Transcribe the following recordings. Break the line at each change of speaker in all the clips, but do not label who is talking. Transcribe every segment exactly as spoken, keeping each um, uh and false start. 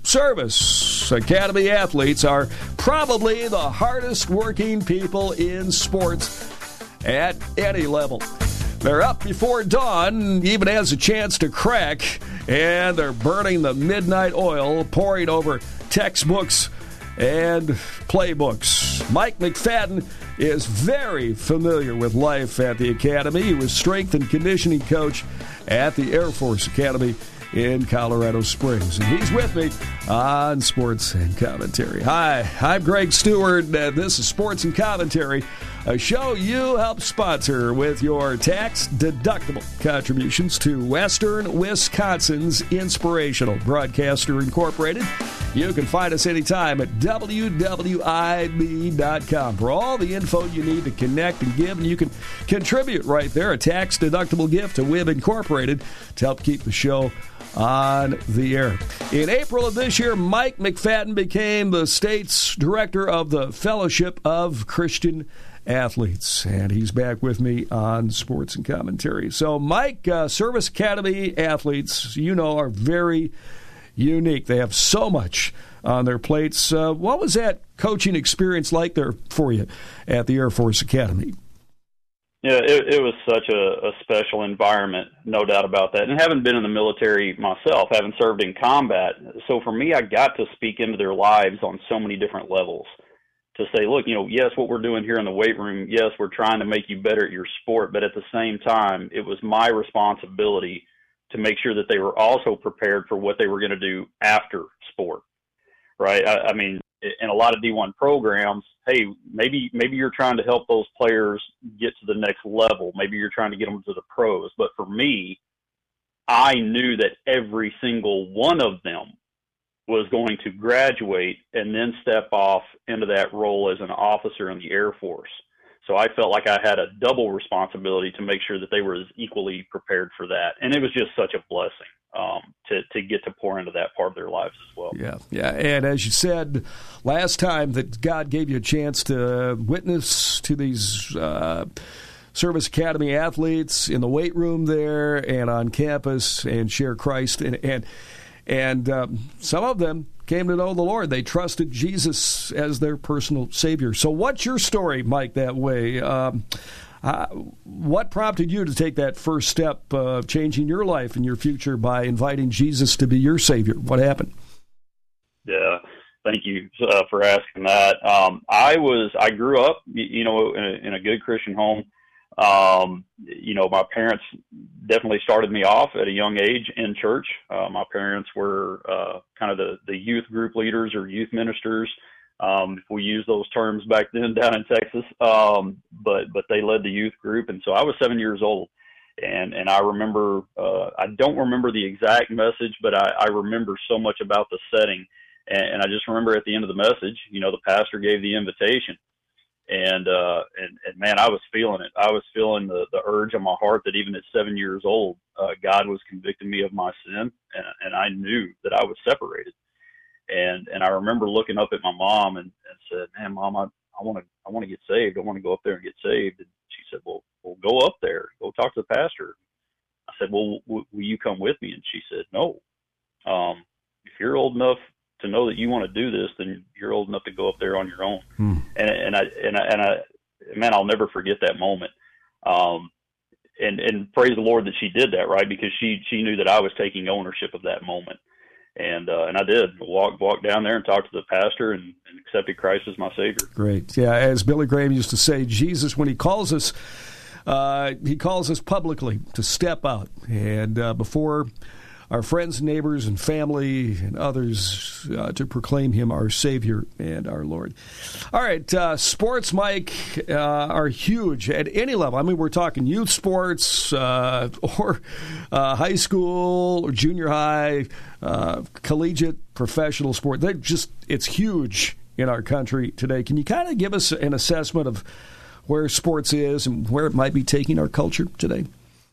Service Academy athletes are probably the hardest working people in sports at any level. They're up before dawn, even has a chance to crack, and they're burning the midnight oil, poring over textbooks and playbooks. Mike McFadden is very familiar with life at the Academy. He was strength and conditioning coach at the Air Force Academy in Colorado Springs. And he's with me on Sports and Commentary. Hi, I'm Greg Stewart. Uh, this is Sports and Commentary, a show you help sponsor with your tax-deductible contributions to Western Wisconsin's Inspirational Broadcaster Incorporated. You can find us anytime at W W I B dot com for all the info you need to connect and give, and you can contribute right there, a tax-deductible gift to W I B Incorporated to help keep the show on the air. In April of this year, Mike McFadden became the state's director of the Fellowship of Christian Athletes, and he's back with me on Sports and Commentary. So, Mike, uh, Service Academy athletes, you know, are very unique. They have so much on their plates. Uh, what was that coaching experience like there for you at the Air Force Academy?
Yeah, it, it was such a, a special environment, no doubt about that. And having been in the military myself, having served in combat, so for me, I got to speak into their lives on so many different levels. To say, look, you know, yes, what we're doing here in the weight room, yes, we're trying to make you better at your sport, but at the same time, it was my responsibility to make sure that they were also prepared for what they were going to do after sport, right? I, I mean, in a lot of D one programs, hey, maybe maybe you're trying to help those players get to the next level. Maybe you're trying to get them to the pros. But for me, I knew that every single one of them was going to graduate and then step off into that role as an officer in the Air Force. So I felt like I had a double responsibility to make sure that they were as equally prepared for that. And it was just such a blessing um, to, to get to pour into that part of their lives as well.
Yeah, yeah. And as you said last time, that God gave you a chance to witness to these uh, Service Academy athletes in the weight room there and on campus and share Christ. And, and And um, some of them came to know the Lord. They trusted Jesus as their personal Savior. So what's your story, Mike, that way? Um, uh, what prompted you to take that first step of uh, changing your life and your future by inviting Jesus to be your Savior? What happened?
Yeah, thank you uh, for asking that. Um, I was, I grew up, you know, in a, in a good Christian home. Um, you know, my parents definitely started me off at a young age in church. Uh, my parents were uh, kind of the, the youth group leaders or youth ministers, um, if we used those terms back then down in Texas. Um, but but they led the youth group, and so I was seven years old, and and I remember uh, I don't remember the exact message, but I, I remember so much about the setting, and, and I just remember at the end of the message, you know, the pastor gave the invitation. And, uh, and, and man, I was feeling it. I was feeling the, the urge in my heart that even at seven years old, uh, God was convicting me of my sin. And, and I knew that I was separated. And, and I remember looking up at my mom and, and said, man, Mom, I, I want to, I want to get saved. I want to go up there and get saved. And she said, well, well, go up there, go talk to the pastor. I said, well, w- will you come with me? And she said, no. Um, if you're old enough to know that you want to do this, then you're old enough to go up there on your own. Hmm. And, and I, and I, and I, man, I'll never forget that moment. Um, and, and praise the Lord that she did that, right? Because she, she knew that I was taking ownership of that moment. And, uh, and I did walk, walk down there and talk to the pastor and, and accepted Christ as my Savior.
Great. Yeah. As Billy Graham used to say, Jesus, when he calls us, uh, he calls us publicly to step out. And, uh, before our friends and neighbors and family and others uh, to proclaim him our Savior and our Lord. All right, uh, sports, Mike, uh, are huge at any level. I mean, we're talking youth sports uh, or uh, high school or junior high, uh, collegiate, professional sport. They're just, it's huge in our country today. Can you kind of give us an assessment of where sports is and where it might be taking our culture today?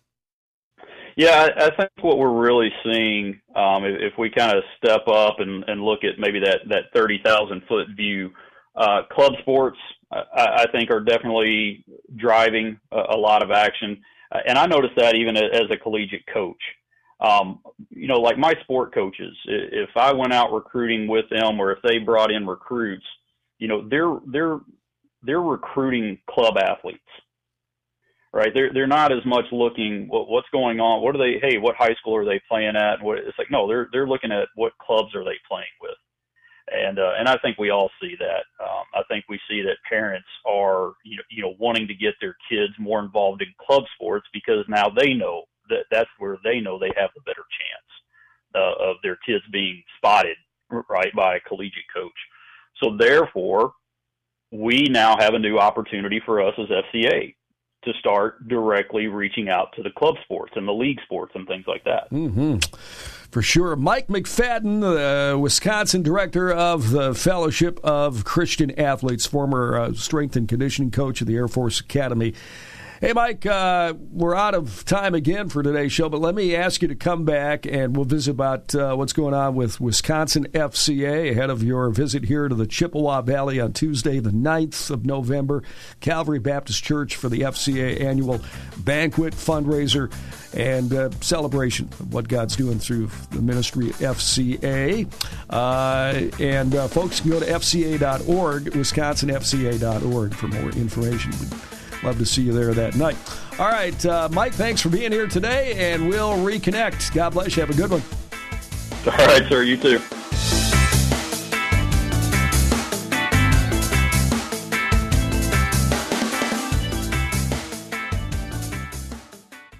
Yeah, I, I think what we're really seeing, um, if, if we kind of step up and, and look at maybe that, that thirty thousand foot view, uh, club sports, I, I think are definitely driving a, a lot of action. Uh, and I noticed that even as a collegiate coach. Um, you know, like my sport coaches, if I went out recruiting with them, or if they brought in recruits, you know, they're they're they're recruiting club athletes, right? They're they're not as much looking what, what's going on. What are they? Hey, what high school are they playing at? What, it's like no, they're they're looking at what clubs are they playing with, and uh, and I think we all see that. Um, I think we see that parents are you know you know wanting to get their kids more involved in club sports because now they know that that's where they know they have the better chance uh, of their kids being spotted right by a collegiate coach. So therefore, we now have a new opportunity for us as F C A to start directly reaching out to the club sports and the league sports and things like that.
Mm-hmm. For sure. Mike McFadden, the uh, Wisconsin director of the Fellowship of Christian Athletes, former uh, strength and conditioning coach of the Air Force Academy. Hey, Mike, uh, we're out of time again for today's show, but let me ask you to come back and we'll visit about uh, what's going on with Wisconsin F C A ahead of your visit here to the Chippewa Valley on Tuesday, the ninth of November, Calvary Baptist Church for the F C A annual banquet, fundraiser, and uh, celebration of what God's doing through the ministry of F C A. Uh, and uh, folks can go to F C A dot org, Wisconsin F C A dot org for more information. Love to see you there that night. All right, uh, Mike, thanks for being here today, and we'll reconnect. God bless you. Have a good one.
All right, sir. You too.